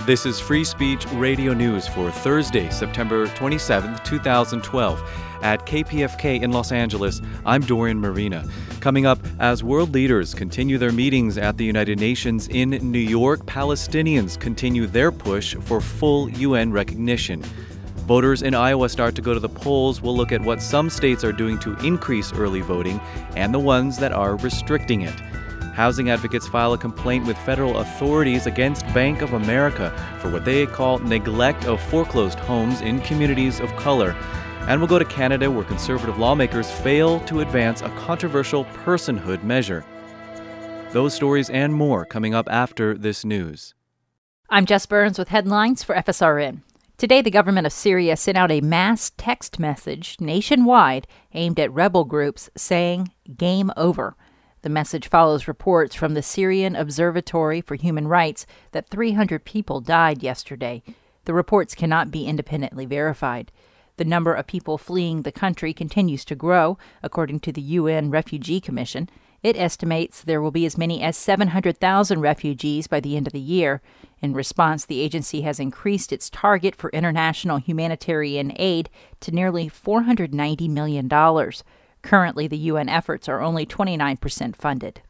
This is Free Speech Radio News for Thursday, September 27, 2012. At KPFK in Los Angeles, I'm Dorian Marina. Coming up, as world leaders continue their meetings at the United Nations in New York, Palestinians continue their push for full UN recognition. Voters in Iowa start to go to the polls. We'll look at what some states are doing to increase early voting and the ones that are restricting it. Housing advocates file a complaint with federal authorities against Bank of America for what they call neglect of foreclosed homes in communities of color. And we'll go to Canada, where conservative lawmakers fail to advance a controversial personhood measure. Those stories and more coming up after this news. I'm Jess Burns with headlines for FSRN. Today, the government of Syria sent out a mass text message nationwide aimed at rebel groups saying, "Game over." The message follows reports from the Syrian Observatory for Human Rights that 300 people died yesterday. The reports cannot be independently verified. The number of people fleeing the country continues to grow, according to the UN Refugee Commission. It estimates there will be as many as 700,000 refugees by the end of the year. In response, the agency has increased its target for international humanitarian aid to nearly $490 million. Currently, the UN efforts are only 29% funded.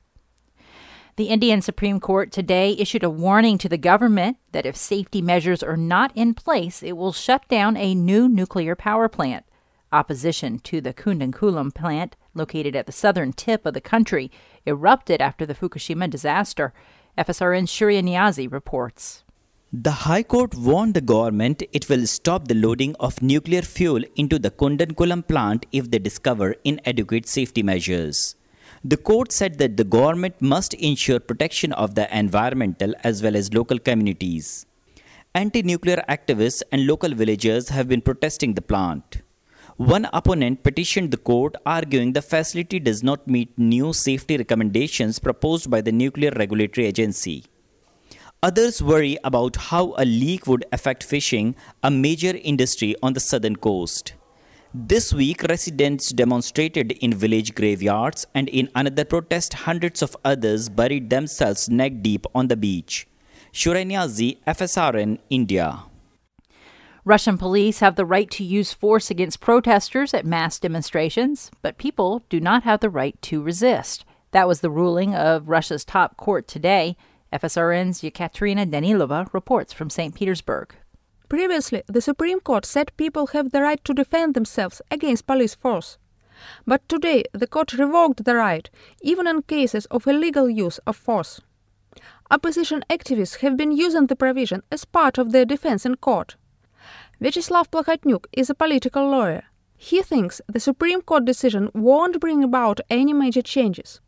The Indian Supreme Court today issued a warning to the government that if safety measures are not in place, it will shut down a new nuclear power plant. Opposition to the Kudankulam plant, located at the southern tip of the country, erupted after the Fukushima disaster. FSRN's Shurya Niazi reports. The High Court warned the government it will stop the loading of nuclear fuel into the Kudankulam plant if they discover inadequate safety measures. The court said that the government must ensure protection of the environmental as well as local communities. Anti-nuclear activists and local villagers have been protesting the plant. One opponent petitioned the court arguing the facility does not meet new safety recommendations proposed by the Nuclear Regulatory Agency. Others worry about how a leak would affect fishing, a major industry on the southern coast. This week, residents demonstrated in village graveyards, and in another protest, hundreds of others buried themselves neck deep on the beach. Shurya Niazi, FSRN, India. Russian police have the right to use force against protesters at mass demonstrations, but people do not have the right to resist. That was the ruling of Russia's top court today. FSRN's Yekaterina Danilova reports from St. Petersburg. Previously, the Supreme Court said people have the right to defend themselves against police force. But today, the court revoked the right, even in cases of illegal use of force. Opposition activists have been using the provision as part of their defense in court. Vyacheslav Plakhatnyuk is a political lawyer. He thinks the Supreme Court decision won't bring about any major changes.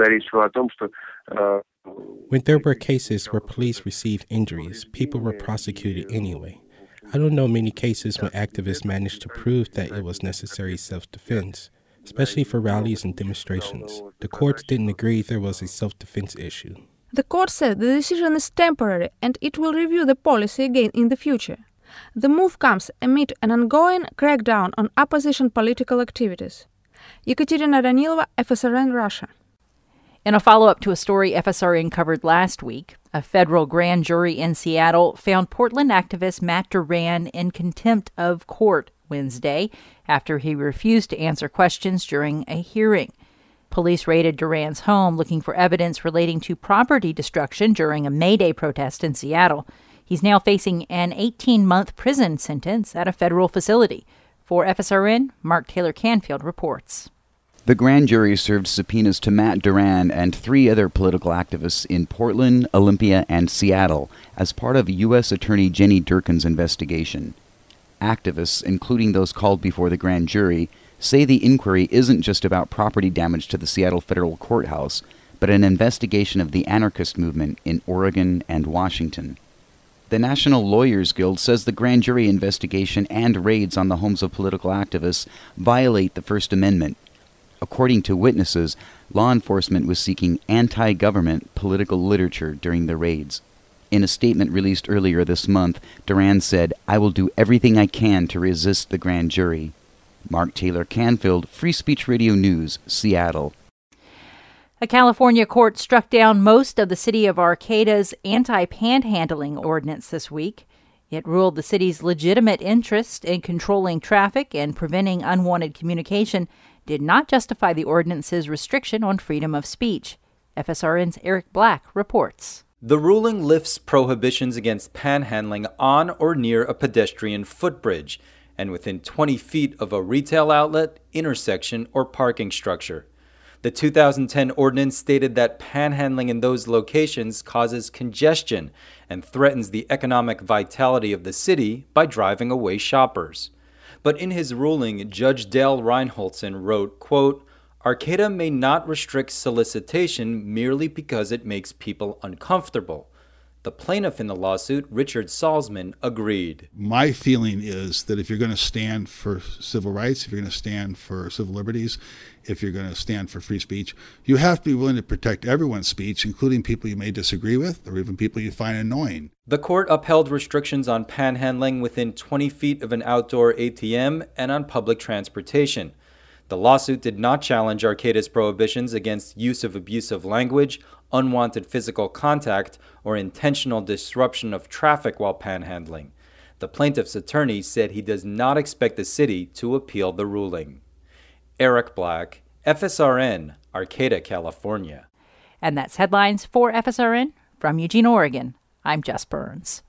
When there were cases where police received injuries, people were prosecuted anyway. I don't know many cases when activists managed to prove that it was necessary self-defense, especially for rallies and demonstrations. The courts didn't agree there was a self-defense issue. The court said the decision is temporary and it will review the policy again in the future. The move comes amid an ongoing crackdown on opposition political activities. Yekaterina Danilova, FSRN, Russia. In a follow-up to a story FSRN covered last week, a federal grand jury in Seattle found Portland activist Matt Duran in contempt of court Wednesday after he refused to answer questions during a hearing. Police raided Duran's home looking for evidence relating to property destruction during a May Day protest in Seattle. He's now facing an 18-month prison sentence at a federal facility. For FSRN, Mark Taylor Canfield reports. The grand jury served subpoenas to Matt Duran and 3 other political activists in Portland, Olympia, and Seattle as part of U.S. Attorney Jenny Durkin's investigation. Activists, including those called before the grand jury, say the inquiry isn't just about property damage to the Seattle Federal Courthouse, but an investigation of the anarchist movement in Oregon and Washington. The National Lawyers Guild says the grand jury investigation and raids on the homes of political activists violate the First Amendment. According to witnesses, law enforcement was seeking anti-government political literature during the raids. In a statement released earlier this month, Duran said, "I will do everything I can to resist the grand jury." Mark Taylor Canfield, Free Speech Radio News, Seattle. A California court struck down most of the city of Arcata's anti-panhandling ordinance this week. It ruled the city's legitimate interest in controlling traffic and preventing unwanted communication did not justify the ordinance's restriction on freedom of speech. FSRN's Eric Black reports. The ruling lifts prohibitions against panhandling on or near a pedestrian footbridge and within 20 feet of a retail outlet, intersection, or parking structure. The 2010 ordinance stated that panhandling in those locations causes congestion and threatens the economic vitality of the city by driving away shoppers. But in his ruling, Judge Dale Reinholdson wrote, quote, Arcata may not restrict solicitation merely because it makes people uncomfortable. The plaintiff in the lawsuit, Richard Salzman, agreed. My feeling is that if you're going to stand for civil rights, if you're going to stand for civil liberties, if you're going to stand for free speech, you have to be willing to protect everyone's speech, including people you may disagree with or even people you find annoying. The court upheld restrictions on panhandling within 20 feet of an outdoor ATM and on public transportation. The lawsuit did not challenge Arcata's prohibitions against use of abusive language, unwanted physical contact, or intentional disruption of traffic while panhandling. The plaintiff's attorney said he does not expect the city to appeal the ruling. Eric Black, FSRN, Arcata, California. And that's headlines for FSRN from Eugene, Oregon. I'm Jess Burns.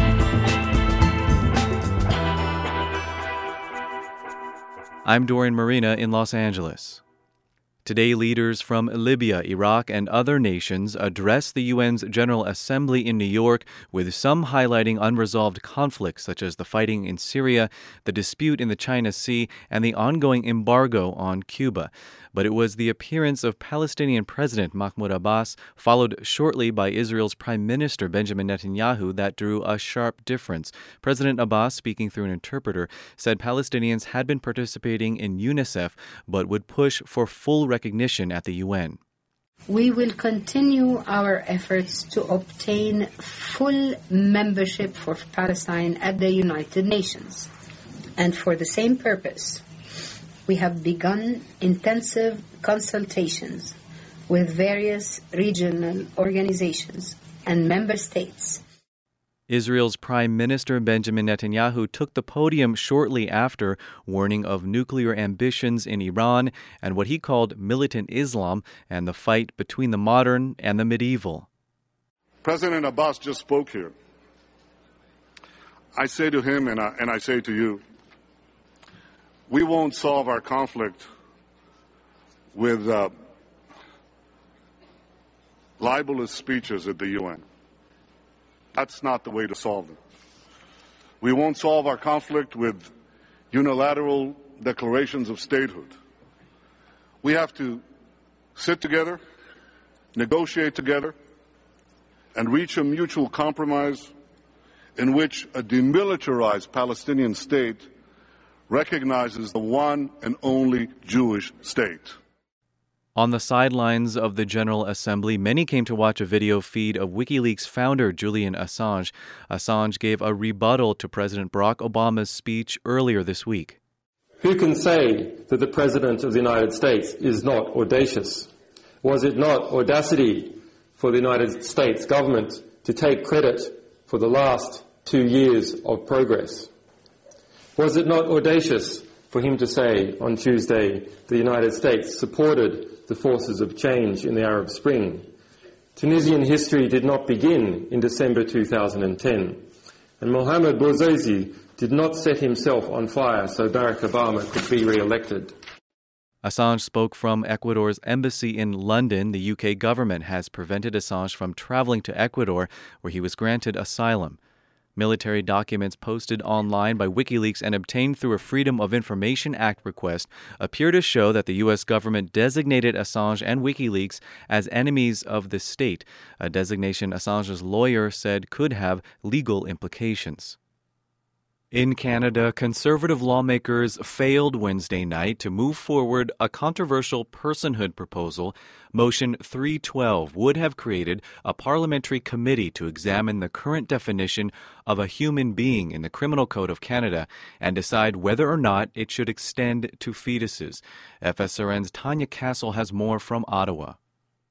I'm Dorian Marina in Los Angeles. Today, leaders from Libya, Iraq, and other nations addressed the UN's General Assembly in New York, with some highlighting unresolved conflicts such as the fighting in Syria, the dispute in the China Sea, and the ongoing embargo on Cuba. But it was the appearance of Palestinian President Mahmoud Abbas, followed shortly by Israel's Prime Minister Benjamin Netanyahu, that drew a sharp difference. President Abbas, speaking through an interpreter, said Palestinians had been participating in UNICEF but would push for full recognition at the UN. We will continue our efforts to obtain full membership for Palestine at the United Nations. And for the same purpose, we have begun intensive consultations with various regional organizations and member states. Israel's Prime Minister Benjamin Netanyahu took the podium shortly after, warning of nuclear ambitions in Iran and what he called militant Islam and the fight between the modern and the medieval. President Abbas just spoke here. I say to him and I say to you, we won't solve our conflict with libelous speeches at the UN. That's not the way to solve it. We won't solve our conflict with unilateral declarations of statehood. We have to sit together, negotiate together, and reach a mutual compromise in which a demilitarized Palestinian state recognizes the one and only Jewish state. On the sidelines of the General Assembly, many came to watch a video feed of WikiLeaks founder Julian Assange. Assange gave a rebuttal to President Barack Obama's speech earlier this week. Who can say that the President of the United States is not audacious? Was it not audacity for the United States government to take credit for the last 2 years of progress? Was it not audacious for him to say on Tuesday the United States supported the forces of change in the Arab Spring? Tunisian history did not begin in December 2010, and Mohamed Bouazizi did not set himself on fire so Barack Obama could be re-elected. Assange spoke from Ecuador's embassy in London. The UK government has prevented Assange from traveling to Ecuador, where he was granted asylum. Military documents posted online by WikiLeaks and obtained through a Freedom of Information Act request appear to show that the U.S. government designated Assange and WikiLeaks as enemies of the state, a designation Assange's lawyer said could have legal implications. In Canada, Conservative lawmakers failed Wednesday night to move forward a controversial personhood proposal. Motion 312 would have created a parliamentary committee to examine the current definition of a human being in the Criminal Code of Canada and decide whether or not it should extend to fetuses. FSRN's Tanya Castle has more from Ottawa.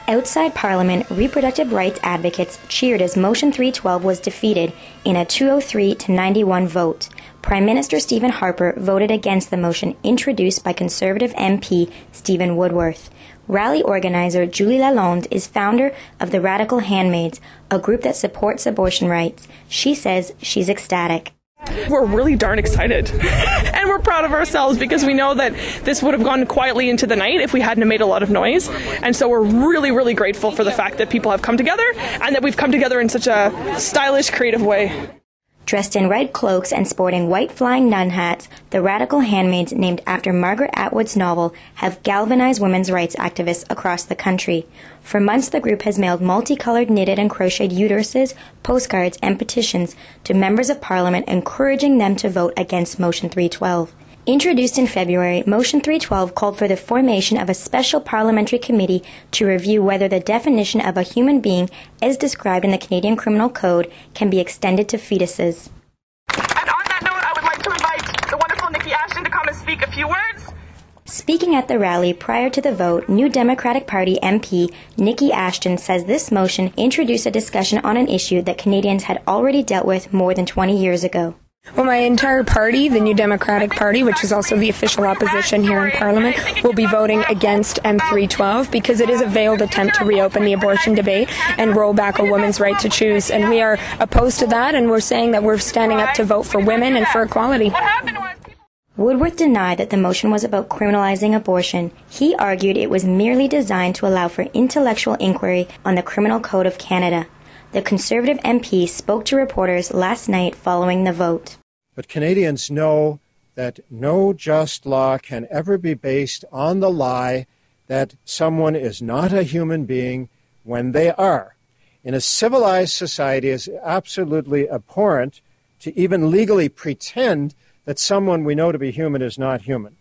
Outside Parliament, reproductive rights advocates cheered as Motion 312 was defeated in a 203-91 vote. Prime Minister Stephen Harper voted against the motion introduced by Conservative MP Stephen Woodworth. Rally organizer Julie Lalonde is founder of the Radical Handmaids, a group that supports abortion rights. She says she's ecstatic. We're really darn excited and we're proud of ourselves because we know that this would have gone quietly into the night if we hadn't made a lot of noise. And so we're really, really grateful for the fact that people have come together and that we've come together in such a stylish, creative way. Dressed in red cloaks and sporting white flying nun hats, the Radical Handmaids, named after Margaret Atwood's novel, have galvanized women's rights activists across the country. For months, the group has mailed multicolored knitted and crocheted uteruses, postcards, and petitions to members of Parliament encouraging them to vote against Motion 312. Introduced in February, Motion 312 called for the formation of a special parliamentary committee to review whether the definition of a human being, as described in the Canadian Criminal Code, can be extended to fetuses. And on that note, I would like to invite the wonderful Nikki Ashton to come and speak a few words. Speaking at the rally prior to the vote, New Democratic Party MP Nikki Ashton says this motion introduced a discussion on an issue that Canadians had already dealt with more than 20 years ago. Well, my entire party, the New Democratic Party, which is also the official opposition here in Parliament, will be voting against M312 because it is a veiled attempt to reopen the abortion debate and roll back a woman's right to choose. And we are opposed to that, and we're saying that we're standing up to vote for women and for equality. Woodworth denied that the motion was about criminalizing abortion. He argued it was merely designed to allow for intellectual inquiry on the Criminal Code of Canada. The Conservative MP spoke to reporters last night following the vote. But Canadians know that no just law can ever be based on the lie that someone is not a human being when they are. In a civilized society, it's absolutely abhorrent to even legally pretend that someone we know to be human is not human.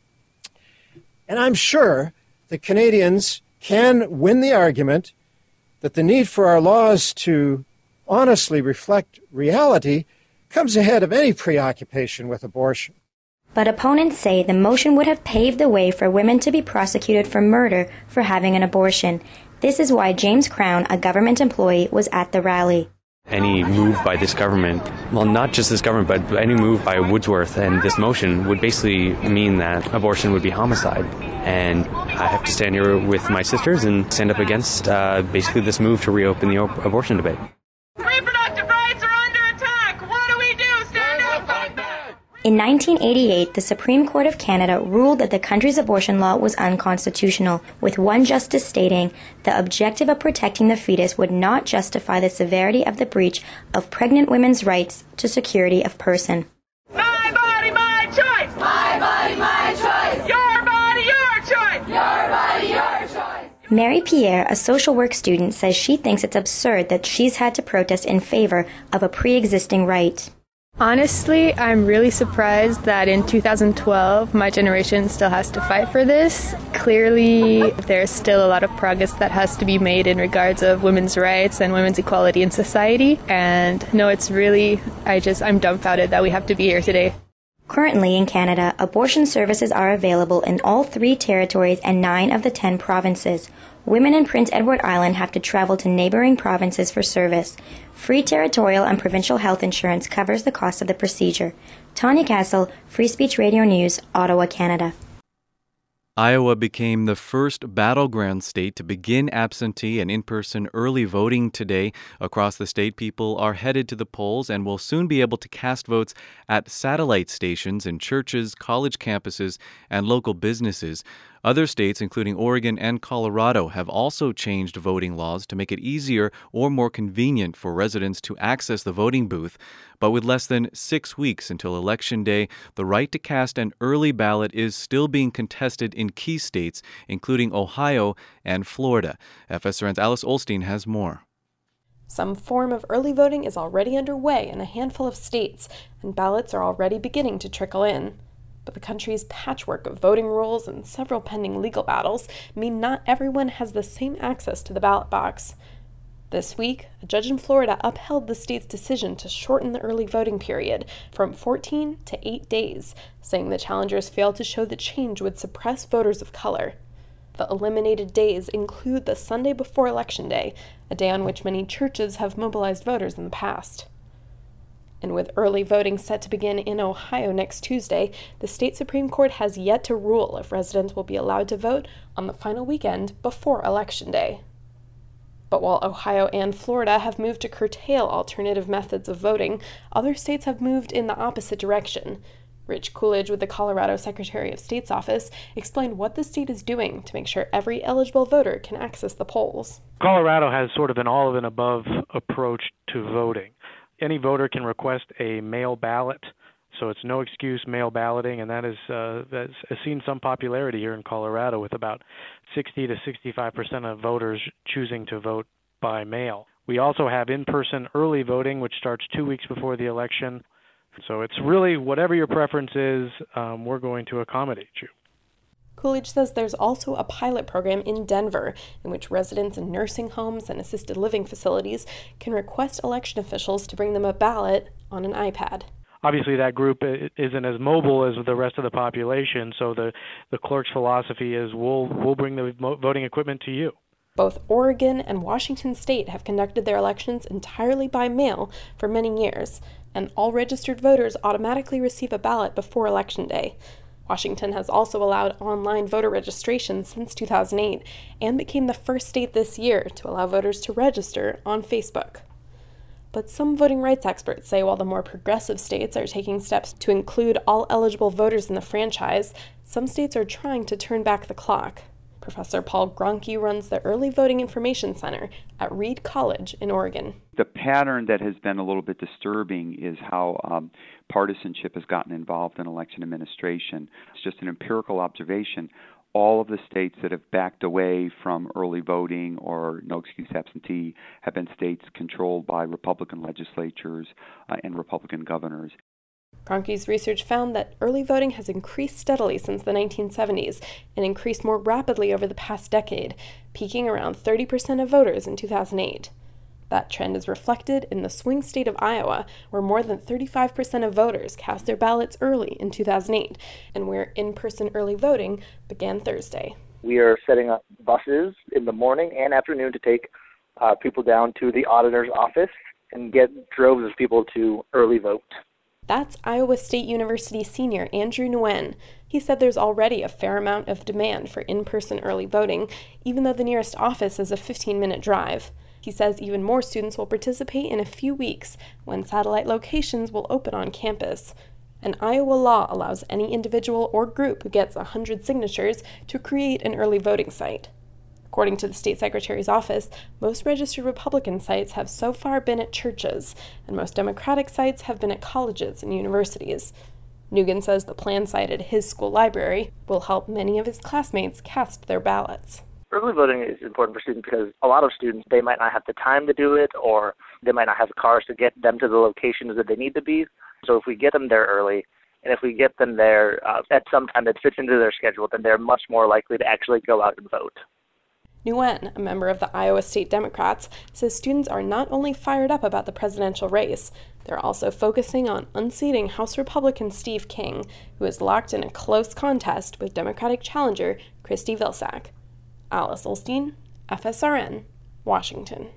And I'm sure that Canadians can win the argument that the need for our laws to honestly reflect reality comes ahead of any preoccupation with abortion. But opponents say the motion would have paved the way for women to be prosecuted for murder for having an abortion. This is why James Crown, a government employee, was at the rally. Any move by this government, well, not just this government, but any move by Woodsworth and this motion would basically mean that abortion would be homicide. And I have to stand here with my sisters and stand up against basically this move to reopen the abortion debate. Reproductive rights are under attack. What do we do? Stand up, fight back. In 1988, the Supreme Court of Canada ruled that the country's abortion law was unconstitutional, with one justice stating the objective of protecting the fetus would not justify the severity of the breach of pregnant women's rights to security of person. My body, my choice. My body, my choice. Your body, your choice. Your body, your choice. Mary Pierre, a social work student, says she thinks it's absurd that she's had to protest in favor of a pre-existing right. Honestly, I'm really surprised that in 2012 my generation still has to fight for this. Clearly, there's still a lot of progress that has to be made in regards of women's rights and women's equality in society. And no, it's really, I'm dumbfounded that we have to be here today. Currently in Canada, abortion services are available in all 3 territories and 9 of the 10 provinces. Women in Prince Edward Island have to travel to neighboring provinces for service. Free territorial and provincial health insurance covers the cost of the procedure. Tanya Castle, Free Speech Radio News, Ottawa, Canada. Iowa became the first battleground state to begin absentee and in-person early voting today. Across the state, people are headed to the polls and will soon be able to cast votes at satellite stations in churches, college campuses, and local businesses. Other states, including Oregon and Colorado, have also changed voting laws to make it easier or more convenient for residents to access the voting booth. But with less than 6 weeks until Election Day, the right to cast an early ballot is still being contested in key states, including Ohio and Florida. FSRN's Alice Olstein has more. Some form of early voting is already underway in a handful of states, and ballots are already beginning to trickle in. But the country's patchwork of voting rules and several pending legal battles mean not everyone has the same access to the ballot box. This week, a judge in Florida upheld the state's decision to shorten the early voting period from 14 to 8 days, saying the challengers failed to show the change would suppress voters of color. The eliminated days include the Sunday before Election Day, a day on which many churches have mobilized voters in the past. And with early voting set to begin in Ohio next Tuesday, the state Supreme Court has yet to rule if residents will be allowed to vote on the final weekend before Election Day. But while Ohio and Florida have moved to curtail alternative methods of voting, other states have moved in the opposite direction. Rich Coolidge with the Colorado Secretary of State's office explained what the state is doing to make sure every eligible voter can access the polls. Colorado has sort of an all-of-an-above approach to voting. Any voter can request a mail ballot, so it's no excuse mail balloting, and that's seen some popularity here in Colorado with about 60 to 65% of voters choosing to vote by mail. We also have in-person early voting, which starts 2 weeks before the election. So it's really whatever your preference is, we're going to accommodate you. Coolidge says there's also a pilot program in Denver in which residents in nursing homes and assisted living facilities can request election officials to bring them a ballot on an iPad. Obviously, that group isn't as mobile as the rest of the population, so the clerk's philosophy is we'll bring the voting equipment to you. Both Oregon and Washington State have conducted their elections entirely by mail for many years, and all registered voters automatically receive a ballot before Election Day. Washington has also allowed online voter registration since 2008 and became the first state this year to allow voters to register on Facebook. But some voting rights experts say while the more progressive states are taking steps to include all eligible voters in the franchise, some states are trying to turn back the clock. Professor Paul Gronke runs the Early Voting Information Center at Reed College in Oregon. The pattern that has been a little bit disturbing is how partisanship has gotten involved in election administration. It's just an empirical observation. All of the states that have backed away from early voting or no excuse absentee have been states controlled by Republican legislatures and Republican governors. Gronke's research found that early voting has increased steadily since the 1970s and increased more rapidly over the past decade, peaking around 30% of voters in 2008. That trend is reflected in the swing state of Iowa, where more than 35% of voters cast their ballots early in 2008, and where in-person early voting began Thursday. We are setting up buses in the morning and afternoon to take people down to the auditor's office and get droves of people to early vote. That's Iowa State University senior Andrew Nguyen. He said there's already a fair amount of demand for in-person early voting, even though the nearest office is a 15-minute drive. He says even more students will participate in a few weeks when satellite locations will open on campus. An Iowa law allows any individual or group who gets 100 signatures to create an early voting site. According to the state secretary's office, most registered Republican sites have so far been at churches, and most Democratic sites have been at colleges and universities. Nguyen says the plan site at his school library will help many of his classmates cast their ballots. Early voting is important for students because a lot of students, they might not have the time to do it, or they might not have cars to get them to the locations that they need to be. So if we get them there early, and if we get them there at some time that fits into their schedule, then they're much more likely to actually go out and vote. Nguyen, a member of the Iowa State Democrats, says students are not only fired up about the presidential race, they're also focusing on unseating House Republican Steve King, who is locked in a close contest with Democratic challenger Kristi Vilsack. Alice Olstein, FSRN, Washington.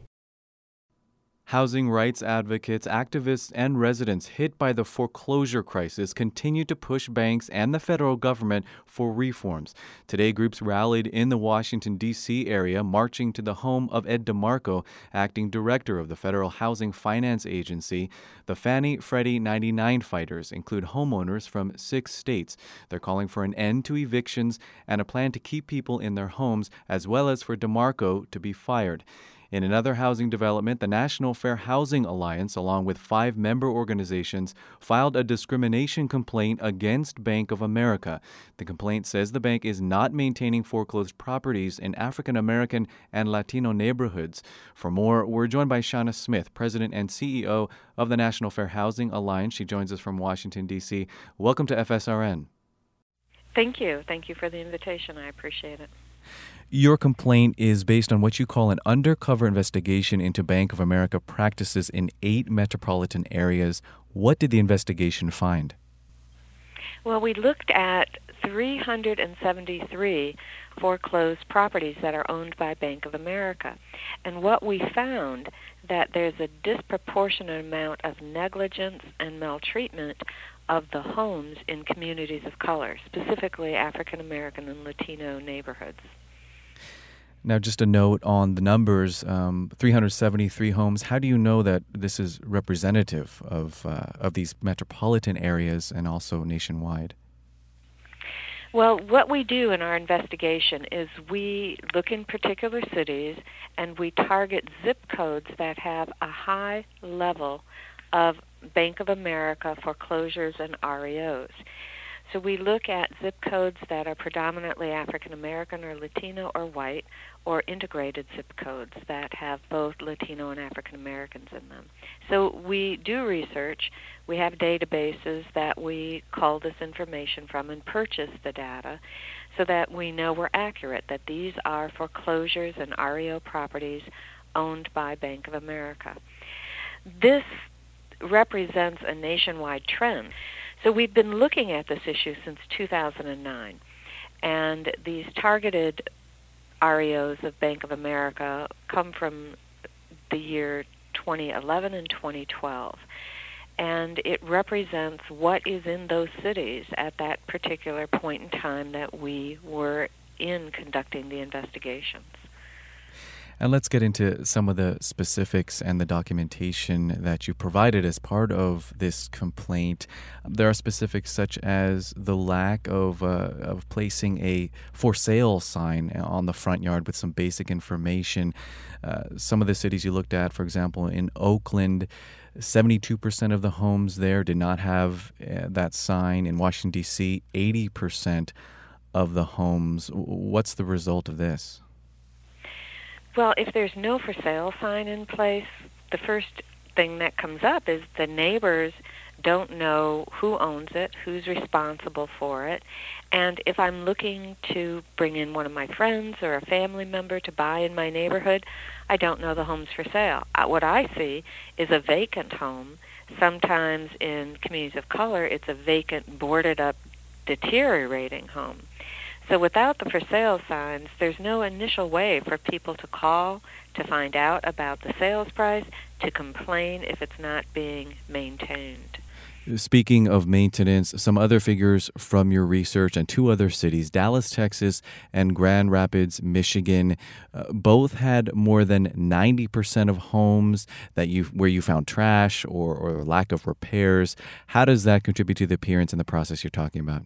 Housing rights advocates, activists, and residents hit by the foreclosure crisis continue to push banks and the federal government for reforms. Today, groups rallied in the Washington, D.C. area, marching to the home of Ed DeMarco, acting director of the Federal Housing Finance Agency. The Fannie Freddie 99 fighters include homeowners from 6 states. They're calling for an end to evictions and a plan to keep people in their homes, as well as for DeMarco to be fired. In another housing development, the National Fair Housing Alliance, along with 5 member organizations, filed a discrimination complaint against Bank of America. The complaint says the bank is not maintaining foreclosed properties in African American and Latino neighborhoods. For more, we're joined by Shauna Smith, President and CEO of the National Fair Housing Alliance. She joins us from Washington, D.C. Welcome to FSRN. Thank you. Thank you for the invitation. I appreciate it. Your complaint is based on what you call an undercover investigation into Bank of America practices in 8 metropolitan areas. What did the investigation find? Well, we looked at 373 foreclosed properties that are owned by Bank of America. And what we found, that there's a disproportionate amount of negligence and maltreatment of the homes in communities of color, specifically African American and Latino neighborhoods. Now, just a note on the numbers, 373 homes. How do you know that this is representative of these metropolitan areas and also nationwide? Well, what we do in our investigation is we look in particular cities and we target zip codes that have a high level of Bank of America foreclosures and REOs. So we look at zip codes that are predominantly African American or Latino or white, or integrated zip codes that have both Latino and African Americans in them. So we do research. We have databases that we cull this information from and purchase the data so that we know we're accurate, that these are foreclosures and REO properties owned by Bank of America. This represents a nationwide trend. So we've been looking at this issue since 2009, and these targeted REOs of Bank of America come from the year 2011 and 2012, and it represents what is in those cities at that particular point in time that we were in conducting the investigations. And let's get into some of the specifics and the documentation that you provided as part of this complaint. There are specifics such as the lack of placing a for sale sign on the front yard with some basic information. Some of the cities you looked at, for example, in Oakland, 72% of the homes there did not have that sign. In Washington, D.C., 80% of the homes. What's the result of this? Well, if there's no for sale sign in place, the first thing that comes up is the neighbors don't know who owns it, who's responsible for it, and if I'm looking to bring in one of my friends or a family member to buy in my neighborhood, I don't know the home's for sale. What I see is a vacant home. Sometimes in communities of color, it's a vacant, boarded up, deteriorating home. So without the for sale signs, there's no initial way for people to call to find out about the sales price, to complain if it's not being maintained. Speaking of maintenance, some other figures from your research and two other cities, Dallas, Texas, and Grand Rapids, Michigan, both had more than 90% of homes where you found trash or lack of repairs. How does that contribute to the appearance and the process you're talking about?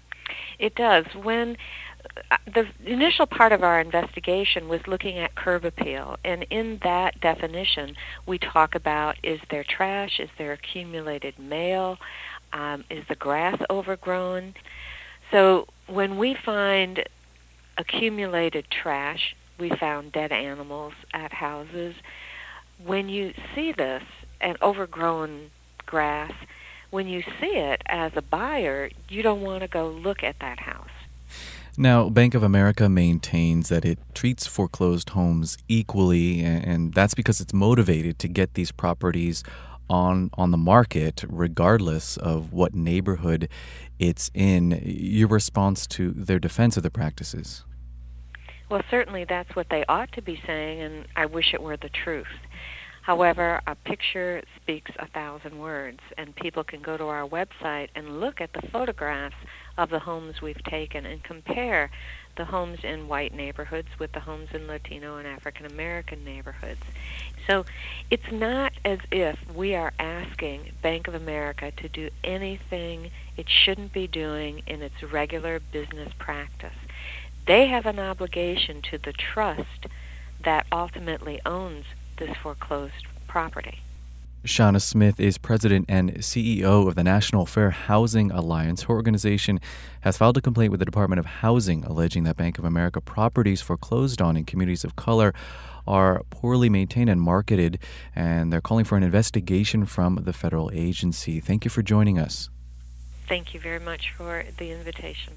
It does. When the initial part of our investigation was looking at curb appeal, and in that definition, we talk about, is there trash, is there accumulated mail, is the grass overgrown? So when we find accumulated trash, we found dead animals at houses. When you see this, and overgrown grass, when you see it as a buyer, you don't want to go look at that house. Now, Bank of America maintains that it treats foreclosed homes equally, and that's because it's motivated to get these properties on the market regardless of what neighborhood it's in. Your response to their defense of the practices? Well, certainly that's what they ought to be saying, and I wish it were the truth. However, a picture speaks 1,000 words, and people can go to our website and look at the photographs of the homes we've taken and compare the homes in white neighborhoods with the homes in Latino and African American neighborhoods. So it's not as if we are asking Bank of America to do anything it shouldn't be doing in its regular business practice. They have an obligation to the trust that ultimately owns this foreclosed property. Shauna Smith is president and CEO of the National Fair Housing Alliance. Her organization has filed a complaint with the Department of Housing alleging that Bank of America properties foreclosed on in communities of color are poorly maintained and marketed, and they're calling for an investigation from the federal agency. Thank you for joining us. Thank you very much for the invitation.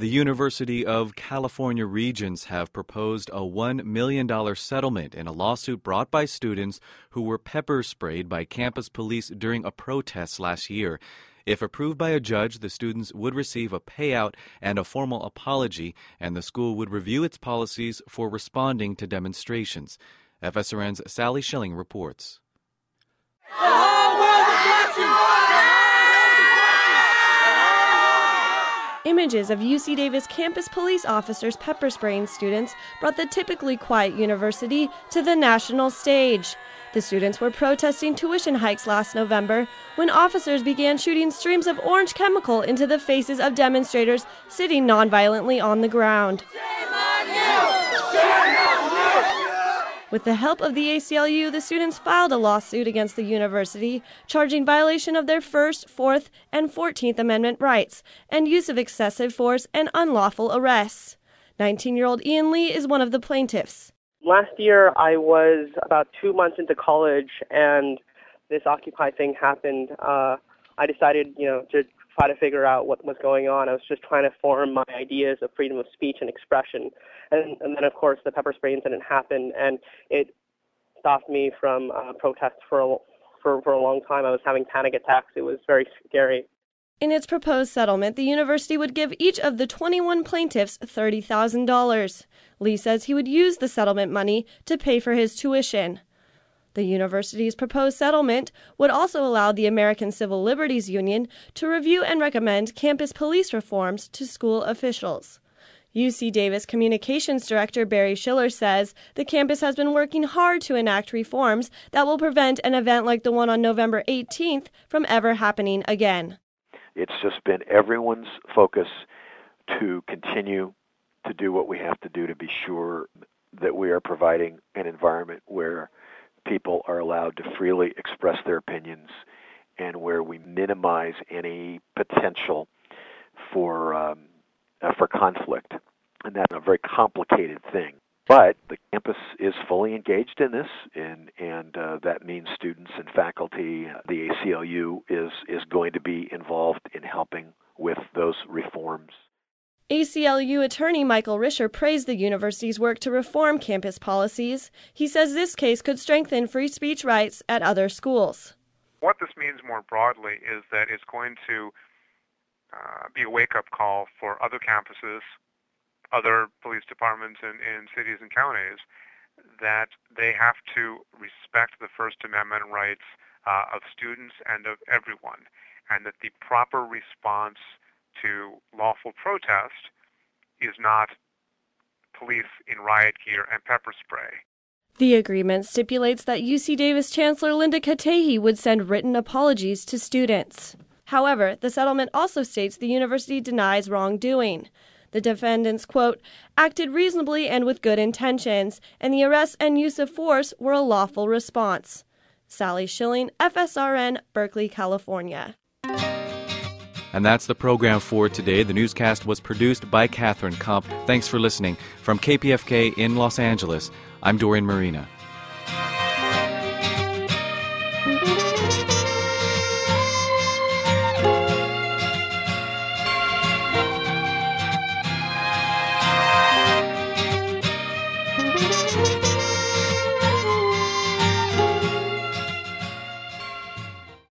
The University of California Regents have proposed a $1 million settlement in a lawsuit brought by students who were pepper sprayed by campus police during a protest last year. If approved by a judge, the students would receive a payout and a formal apology, and the school would review its policies for responding to demonstrations. FSRN's Sally Schilling reports. Images of UC Davis campus police officers pepper spraying students brought the typically quiet university to the national stage. The students were protesting tuition hikes last November when officers began shooting streams of orange chemical into the faces of demonstrators sitting nonviolently on the ground. With the help of the ACLU, the students filed a lawsuit against the university, charging violation of their First, Fourth, and 14th Amendment rights, and use of excessive force and unlawful arrests. 19-year-old Ian Lee is one of the plaintiffs. Last year, I was about 2 months into college, and this Occupy thing happened. I decided, to try to figure out what was going on. I was just trying to form my ideas of freedom of speech and expression. And then, of course, the pepper spray incident happened, and it stopped me from protest for a long time. I was having panic attacks. It was very scary. In its proposed settlement, the university would give each of the 21 plaintiffs $30,000. Lee says he would use the settlement money to pay for his tuition. The university's proposed settlement would also allow the American Civil Liberties Union to review and recommend campus police reforms to school officials. UC Davis Communications Director Barry Schiller says the campus has been working hard to enact reforms that will prevent an event like the one on November 18th from ever happening again. It's just been everyone's focus to continue to do what we have to do to be sure that we are providing an environment where people are allowed to freely express their opinions and where we minimize any potential for conflict. And that's a very complicated thing. But the campus is fully engaged in this, and that means students and faculty. The ACLU is going to be involved in helping with those reforms. ACLU attorney Michael Risher praised the university's work to reform campus policies. He says this case could strengthen free speech rights at other schools. What this means more broadly is that it's going to be a wake-up call for other campuses, other police departments in cities and counties, that they have to respect the First Amendment rights of students and of everyone, and that the proper response to lawful protest is not police in riot gear and pepper spray. The agreement stipulates that UC Davis Chancellor Linda Katehi would send written apologies to students. However, the settlement also states the university denies wrongdoing. The defendants, quote, acted reasonably and with good intentions, and the arrests and use of force were a lawful response. Sally Schilling, FSRN, Berkeley, California. And that's the program for today. The newscast was produced by Catherine Kopp. Thanks for listening. From KPFK in Los Angeles, I'm Dorian Marina.